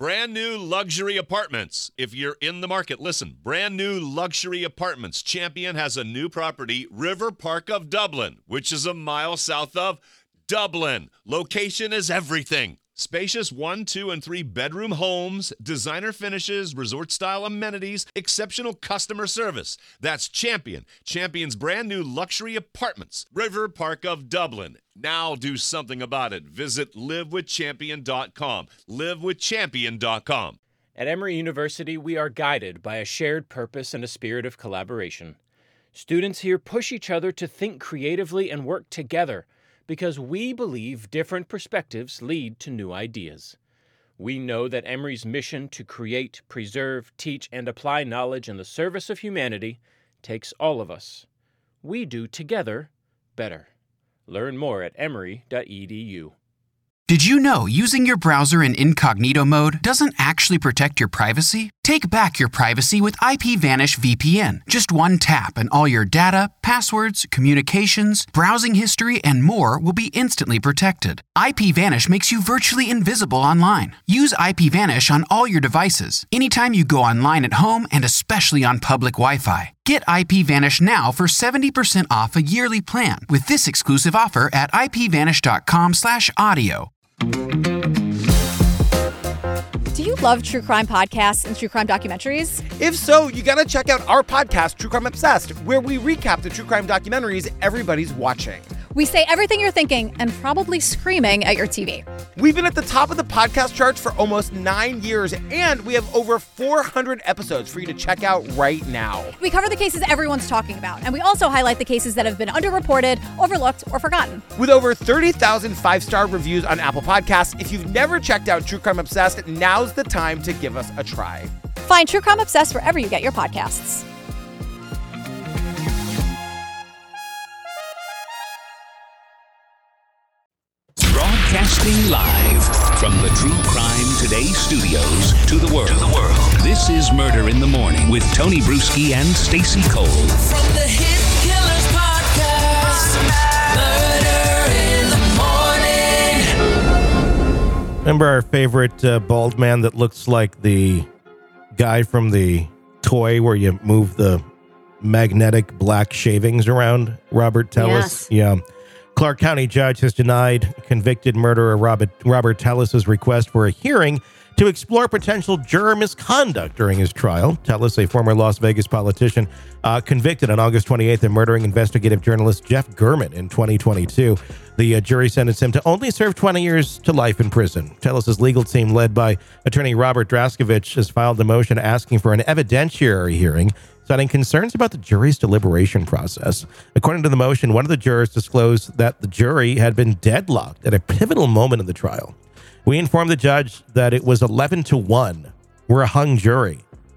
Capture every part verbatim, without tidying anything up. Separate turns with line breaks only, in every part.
Brand new luxury apartments. If you're in the market, listen. Brand new luxury apartments. Champion has a new property, River Park of Dublin, which is a mile south of Dublin. Location is everything. Spacious one, two, and three bedroom homes, designer finishes, resort-style amenities, exceptional customer service. That's Champion. Champion's brand new luxury apartments. River Park of Dublin. Now do something about it. Visit live with champion dot com. live with champion dot com.
At Emory University, we are guided by a shared purpose and a spirit of collaboration. Students here push each other to think creatively and work together, because we believe different perspectives lead to new ideas. We know that Emory's mission to create, preserve, teach, and apply knowledge in the service of humanity takes all of us. We do together better. Learn more at emory dot e d u.
Did you know using your browser in incognito mode doesn't actually protect your privacy? Take back your privacy with IPVanish V P N. Just one tap and all your data, passwords, communications, browsing history, and more will be instantly protected. IPVanish makes you virtually invisible online. Use IPVanish on all your devices, anytime you go online at home and especially on public Wi-Fi. Get IPVanish now for seventy percent off a yearly plan with this exclusive offer at ipvanish.com slash audio.
Do you love true crime podcasts and true crime documentaries?
If so, you gotta check out our podcast, True Crime Obsessed, where we recap the true crime documentaries everybody's watching.
We say everything you're thinking and probably screaming at your T V.
We've been at the top of the podcast charts for almost nine years, and we have over four hundred episodes for you to check out right now.
We cover the cases everyone's talking about, and we also highlight the cases that have been underreported, overlooked, or forgotten.
With over thirty thousand five-star reviews on Apple Podcasts, if you've never checked out True Crime Obsessed, now's the time to give us a try.
Find True Crime Obsessed wherever you get your podcasts.
Broadcasting live from the True Crime Today studios to the world. To the world. This is Murder in the Morning with Tony Bruschi and Stacey Cole.
From the Hit Killers podcast, Murder in the Morning.
Remember our favorite uh, bald man that looks like the guy from the toy where you move the magnetic black shavings around? Robert Tellis?
Yes.
Yeah. Clark County judge has denied convicted murderer Robert, Robert Tellis' request for a hearing to explore potential juror misconduct during his trial. Tellis, a former Las Vegas politician, uh, convicted on August twenty-eighth of murdering investigative journalist Jeff German in twenty twenty-two. The uh, jury sentenced him to only serve twenty years to life in prison. Tellis' legal team, led by attorney Robert Draskovich, has filed a motion asking for an evidentiary hearing, citing concerns about the jury's deliberation process. According to the motion, one of the jurors disclosed that the jury had been deadlocked at a pivotal moment in the trial. We informed the judge that it was eleven to one. We're a hung jury.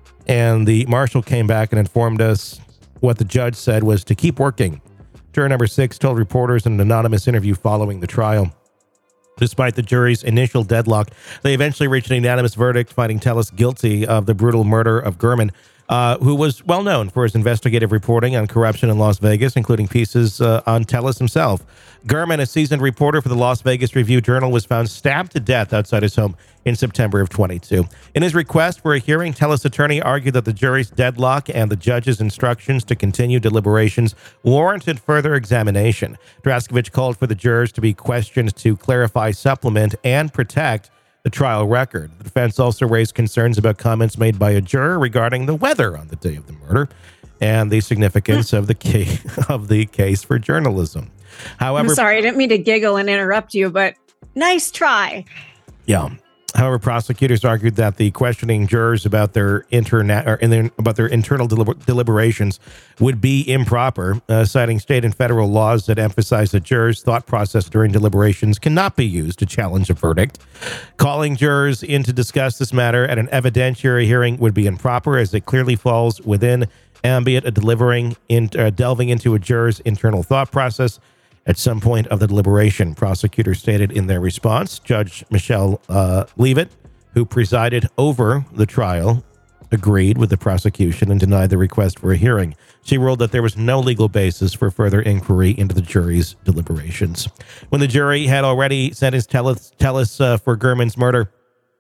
And the marshal came back and informed us what the judge said was to keep working. Juror number six told reporters in an anonymous interview following the trial. Despite the jury's initial deadlock, they eventually reached an unanimous verdict finding Tellis guilty of the brutal murder of German, Uh, who was well known for his investigative reporting on corruption in Las Vegas, including pieces uh, on Tellis himself. German, a seasoned reporter for the Las Vegas Review-Journal, was found stabbed to death outside his home in September of twenty-two. In his request for a hearing, Tellis' attorney argued that the jury's deadlock and the judge's instructions to continue deliberations warranted further examination. Draskovich called for the jurors to be questioned to clarify, supplement, and protect the trial record. The defense also raised concerns about comments made by a juror regarding the weather on the day of the murder and the significance of the case of the case for journalism. However,
I'm sorry, I didn't mean to giggle and interrupt you, but nice try.
Yeah. However, prosecutors argued that the questioning jurors about their interna- or in their, about their internal deliber- deliberations would be improper, uh, citing state and federal laws that emphasize that jurors' thought process during deliberations cannot be used to challenge a verdict. Calling jurors in to discuss this matter at an evidentiary hearing would be improper, as it clearly falls within ambit of delivering in, uh, delving into a juror's internal thought process at some point of the deliberation, prosecutors stated in their response. Judge Michelle uh, Leavitt, who presided over the trial, agreed with the prosecution and denied the request for a hearing. She ruled that there was no legal basis for further inquiry into the jury's deliberations. When the jury had already sentenced Tellis, Tellis uh, for German's murder,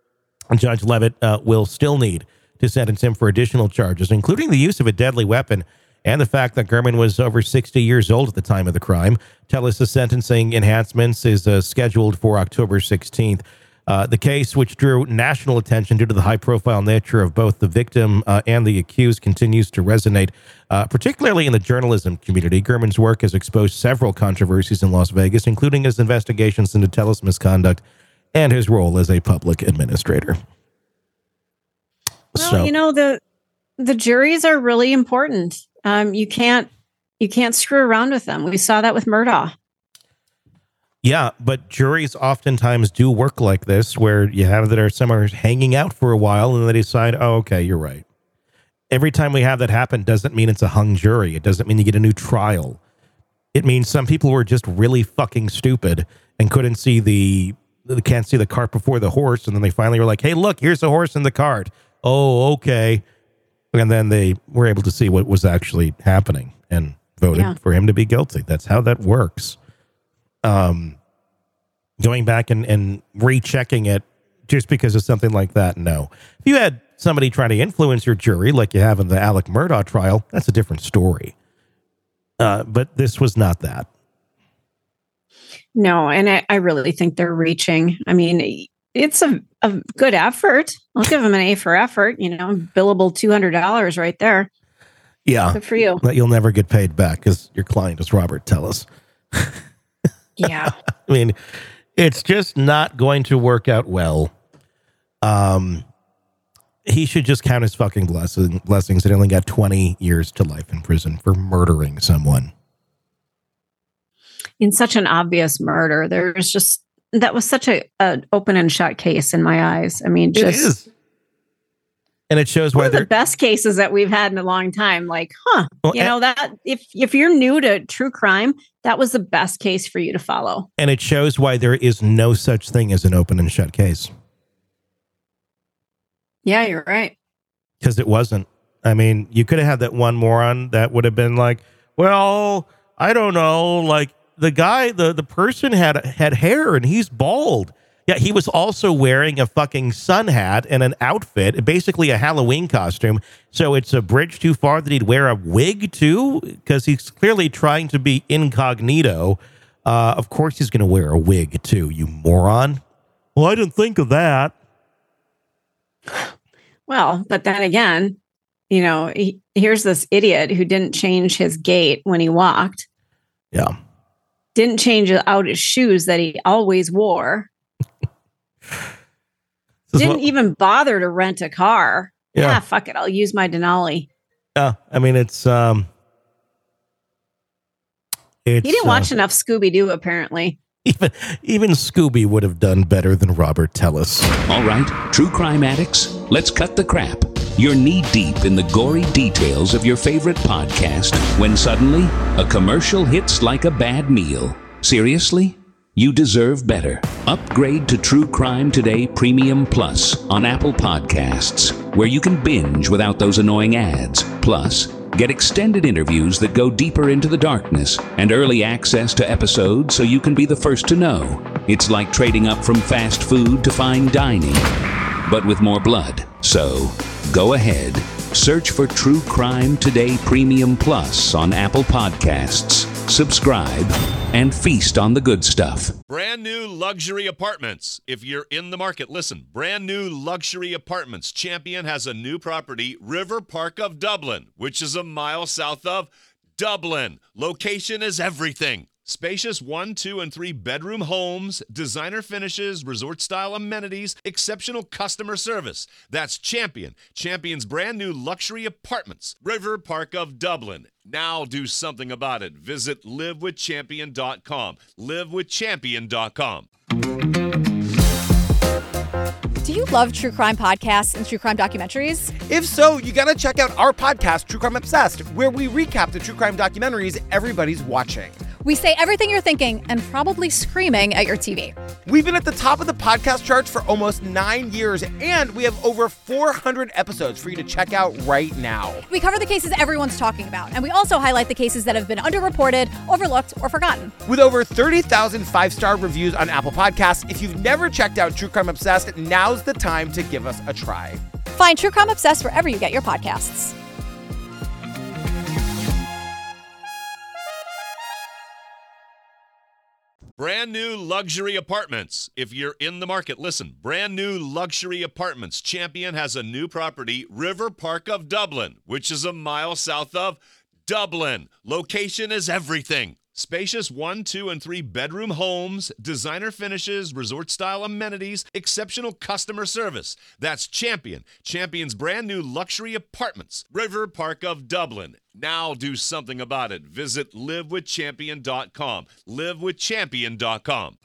Judge Levitt uh, will still need to sentence him for additional charges, including the use of a deadly weapon and the fact that Gurman was over sixty years old at the time of the crime. Telus' sentencing enhancements is uh, scheduled for October sixteenth. Uh, the case, which drew national attention due to the high-profile nature of both the victim uh, and the accused, continues to resonate, uh, particularly in the journalism community. Gurman's work has exposed several controversies in Las Vegas, including his investigations into Telus misconduct and his role as a public administrator.
Well,
so,
you know, the the juries are really important. Um, you can't you can't screw around with them. We saw that with Murdaugh.
Yeah, but juries oftentimes do work like this, where you have that are somewhere hanging out for a while and they decide, oh, okay, you're right. Every time we have that happen doesn't mean it's a hung jury. It doesn't mean you get a new trial. It means some people were just really fucking stupid and couldn't see the, they can't see the cart before the horse. And then they finally were like, hey, look, here's the horse in the cart. Oh, okay. And then they were able to see what was actually happening and voted yeah. for him to be guilty. That's how that works. Um, going back and, and rechecking it just because of something like that, no. If you had somebody trying to influence your jury like you have in the Alec Murdaugh trial, that's a different story. Uh, but this was not that.
No, and I, I really think they're reaching. I mean, it's a, a good effort. I'll give them an A for effort. You know, billable two hundred dollars right there.
Yeah.
Good for you.
That you'll never get paid back because your client is Robert Telus.
Yeah.
I mean, it's just not going to work out well. Um, he should just count his fucking blessing, blessings and only got twenty years to life in prison for murdering someone.
In such an obvious murder. There's just, that was such a, a open and shut case in my eyes. I mean, just. It is.
And it shows
one
why
of the best cases that we've had in a long time. Like, huh, well, you know, that if if you're new to true crime, that was the best case for you to follow.
And it shows why there is no such thing as an open and shut case.
Yeah, you're right.
Because it wasn't. I mean, you could have had that one moron that would have been like, well, I don't know, like the guy, the, the person had had hair and he's bald. Yeah, he was also wearing a fucking sun hat and an outfit, basically a Halloween costume. So it's a bridge too far that he'd wear a wig too, because he's clearly trying to be incognito. Uh, of course he's going to wear a wig too, you moron. Well, I didn't think of that.
Well, but then again, you know, he, here's this idiot who didn't change his gait when he walked.
Yeah.
Didn't change out his shoes that he always wore. Didn't what, even bother to rent a car. Yeah. yeah, fuck it. I'll use my Denali.
Yeah, I mean, it's... um, it's,
He didn't watch uh, enough Scooby-Doo, apparently.
Even, even Scooby would have done better than Robert Telus.
All right, true crime addicts, let's cut the crap. You're knee-deep in the gory details of your favorite podcast when suddenly a commercial hits like a bad meal. Seriously? You deserve better. Upgrade to True Crime Today Premium Plus on Apple Podcasts, where you can binge without those annoying ads. Plus, get extended interviews that go deeper into the darkness and early access to episodes so you can be the first to know. It's like trading up from fast food to fine dining, but with more blood. So, go ahead. Search for True Crime Today Premium Plus on Apple Podcasts. Subscribe and feast on the good stuff.
Brand new luxury apartments. If you're in the market, listen. Brand new luxury apartments. Champion has a new property, River Park of Dublin, which is a mile south of Dublin. Location is everything. Spacious one, two, and three bedroom homes, designer finishes, resort-style amenities, exceptional customer service. That's Champion. Champion's brand new luxury apartments. River Park of Dublin. Now do something about it. Visit live with champion dot com. live with champion dot com.
Do you love true crime podcasts and true crime documentaries?
If so, you gotta check out our podcast, True Crime Obsessed, where we recap the true crime documentaries everybody's watching.
We say everything you're thinking and probably screaming at your T V.
We've been at the top of the podcast charts for almost nine years, and we have over four hundred episodes for you to check out right now.
We cover the cases everyone's talking about, and we also highlight the cases that have been underreported, overlooked, or forgotten.
With over thirty thousand five-star reviews on Apple Podcasts, if you've never checked out True Crime Obsessed, now's the time to give us a try.
Find True Crime Obsessed wherever you get your podcasts.
Brand new luxury apartments. If you're in the market, listen. Brand new luxury apartments. Champion has a new property, River Park of Dublin, which is a mile south of Dublin. Location is everything. Spacious one, two, and three bedroom homes, designer finishes, resort-style amenities, exceptional customer service. That's Champion. Champion's brand new luxury apartments, River Park of Dublin. Now do something about it. Visit live with champion dot com. live with champion dot com.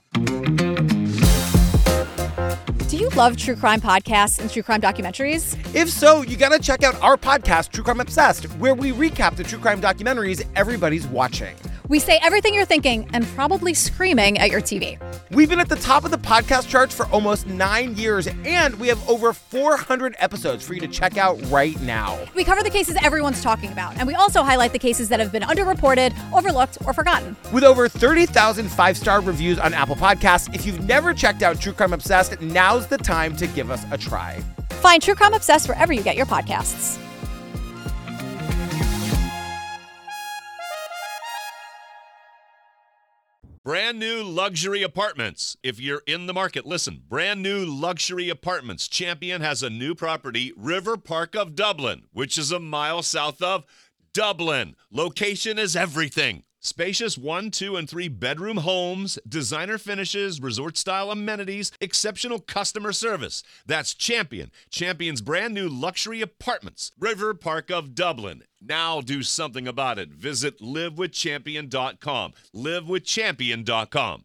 Do you love true crime podcasts and true crime documentaries?
If so, you gotta check out our podcast, True Crime Obsessed, where we recap the true crime documentaries everybody's watching.
We say everything you're thinking and probably screaming at your T V.
We've been at the top of the podcast charts for almost nine years, and we have over four hundred episodes for you to check out right now.
We cover the cases everyone's talking about, and we also highlight the cases that have been underreported, overlooked, or forgotten.
With over thirty thousand five-star reviews on Apple Podcasts, if you've never checked out True Crime Obsessed, now's the time to give us a try.
Find True Crime Obsessed wherever you get your podcasts.
Brand new luxury apartments. If you're in the market, listen. Brand new luxury apartments. Champion has a new property, River Park of Dublin, which is a mile south of Dublin. Location is everything. Spacious one, two, and three bedroom homes, designer finishes, resort-style amenities, exceptional customer service. That's Champion. Champion's brand new luxury apartments, River Park of Dublin. Now do something about it. Visit live with champion dot com. live with champion dot com.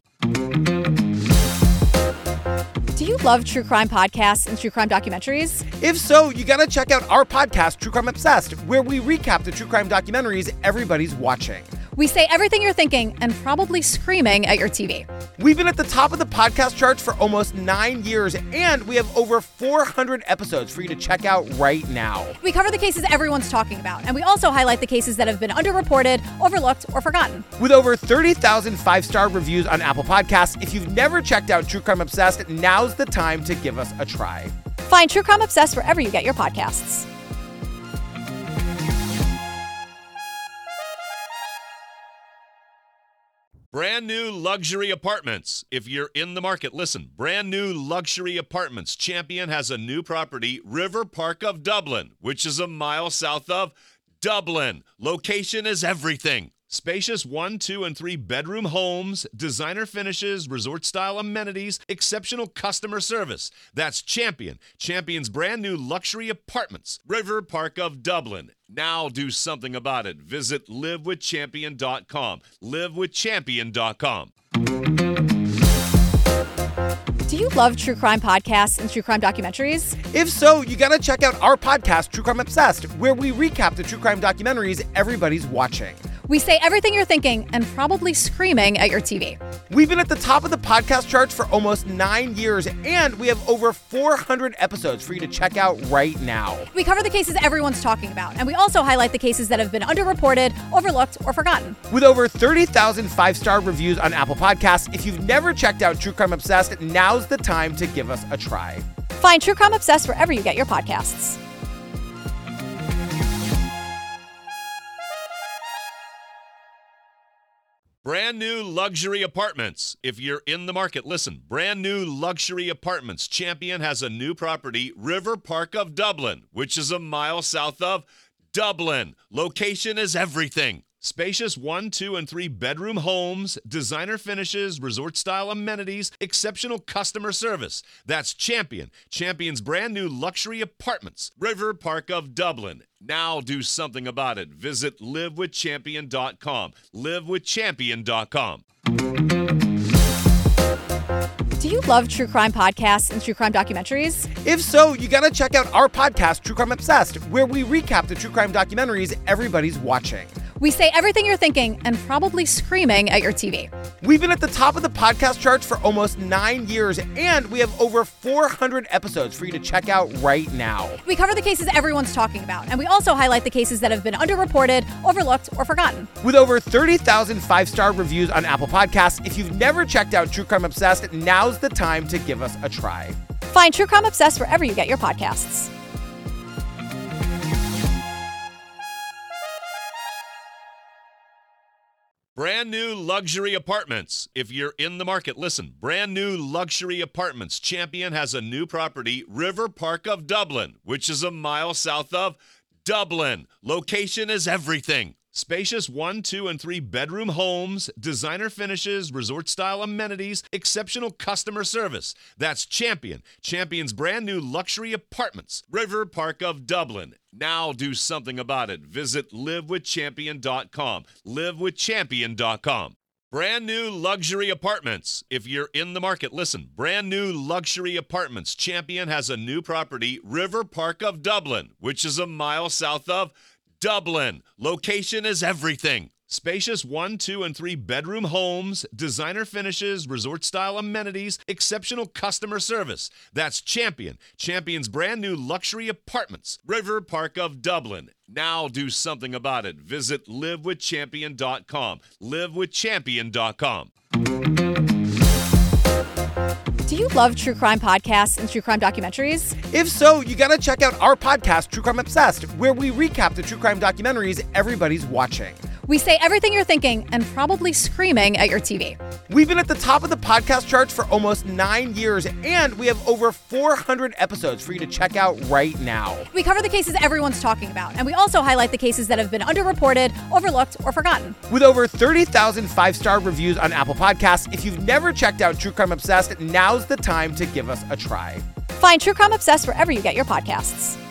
Do you love true crime podcasts and true crime documentaries?
If so, you gotta check out our podcast, True Crime Obsessed, where we recap the true crime documentaries everybody's watching.
We say everything you're thinking and probably screaming at your T V.
We've been at the top of the podcast charts for almost nine years, and we have over four hundred episodes for you to check out right now.
We cover the cases everyone's talking about, and we also highlight the cases that have been underreported, overlooked, or forgotten.
With over thirty thousand five-star reviews on Apple Podcasts, if you've never checked out True Crime Obsessed, now's the time to give us a try.
Find True Crime Obsessed wherever you get your podcasts.
Brand new luxury apartments. If you're in the market, listen. Brand new luxury apartments. Champion has a new property, River Park of Dublin, which is a mile south of Dublin. Location is everything. Spacious one, two, and three bedroom homes, designer finishes, resort-style amenities, exceptional customer service. That's Champion. Champion's brand new luxury apartments, River Park of Dublin. Now do something about it. Visit live with champion dot com. live with champion dot com.
Do you love true crime podcasts and true crime documentaries?
If so, you gotta check out our podcast, True Crime Obsessed, where we recap the true crime documentaries everybody's watching.
We say everything you're thinking and probably screaming at your T V.
We've been at the top of the podcast charts for almost nine years, and we have over four hundred episodes for you to check out right now.
We cover the cases everyone's talking about, and we also highlight the cases that have been underreported, overlooked, or forgotten.
With over thirty thousand five-star reviews on Apple Podcasts, if you've never checked out True Crime Obsessed, now's the time to give us a try.
Find True Crime Obsessed wherever you get your podcasts.
Brand new luxury apartments. If you're in the market, listen. Brand new luxury apartments. Champion has a new property, River Park of Dublin, which is a mile south of Dublin. Location is everything. Spacious one, two, and three bedroom homes, designer finishes, resort-style amenities, exceptional customer service. That's Champion. Champion's brand new luxury apartments, River Park of Dublin. Now do something about it. Visit live with champion dot com. live with champion dot com.
Do you love true crime podcasts and true crime documentaries?
If so, you gotta check out our podcast, True Crime Obsessed, where we recap the true crime documentaries everybody's watching.
We say everything you're thinking and probably screaming at your T V.
We've been at the top of the podcast charts for almost nine years, and we have over four hundred episodes for you to check out right now.
We cover the cases everyone's talking about, and we also highlight the cases that have been underreported, overlooked, or forgotten.
With over thirty thousand five-star reviews on Apple Podcasts, if you've never checked out True Crime Obsessed, now's the time to give us a try.
Find True Crime Obsessed wherever you get your podcasts.
Brand new luxury apartments. If you're in the market, listen. Brand new luxury apartments. Champion has a new property, River Park of Dublin, which is a mile south of Dublin. Location is everything. Spacious one, two, and three bedroom homes, designer finishes, resort-style amenities, exceptional customer service. That's Champion. Champion's brand new luxury apartments, River Park of Dublin. Now do something about it. Visit live with champion dot com. live with champion dot com. Brand new luxury apartments. If you're in the market, listen. Brand new luxury apartments. Champion has a new property, River Park of Dublin, which is a mile south of Dublin. Location is everything. Spacious one, two, and three bedroom homes, designer finishes, resort-style amenities, exceptional customer service. That's Champion. Champion's brand new luxury apartments, River Park of Dublin. Now do something about it. Visit live with champion dot com. live with champion dot com.
Do you love true crime podcasts and true crime documentaries?
If so, you gotta check out our podcast, True Crime Obsessed, where we recap the true crime documentaries everybody's watching.
We say everything you're thinking and probably screaming at your T V.
We've been at the top of the podcast charts for almost nine years, and we have over four hundred episodes for you to check out right now.
We cover the cases everyone's talking about, and we also highlight the cases that have been underreported, overlooked, or forgotten.
With over thirty thousand five-star reviews on Apple Podcasts, if you've never checked out True Crime Obsessed, now's the time to give us a try.
Find True Crime Obsessed wherever you get your podcasts.